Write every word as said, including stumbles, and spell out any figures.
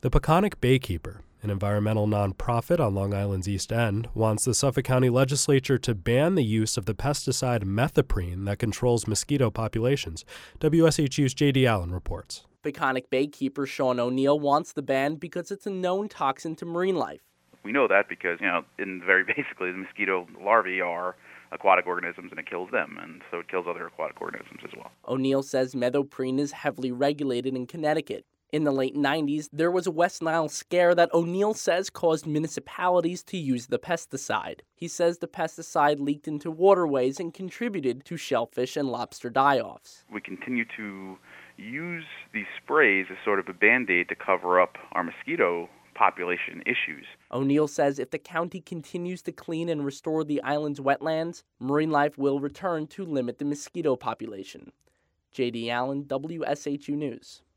The Peconic Baykeeper, an environmental nonprofit on Long Island's East End, wants the Suffolk County Legislature to ban the use of the pesticide methoprene that controls mosquito populations. W S H U's J D Allen reports. Peconic Baykeeper Sean O'Neill wants the ban because it's a known toxin to marine life. We know that because, you know, in very basically, the mosquito larvae are aquatic organisms and it kills them, and so it kills other aquatic organisms as well. O'Neill says methoprene is heavily regulated in Connecticut. In the late nineties, there was a West Nile scare that O'Neill says caused municipalities to use the pesticide. He says the pesticide leaked into waterways and contributed to shellfish and lobster die-offs. We continue to use these sprays as sort of a Band-Aid to cover up our mosquito population issues. O'Neill says if the county continues to clean and restore the island's wetlands, marine life will return to limit the mosquito population. J D Allen, W S H U News.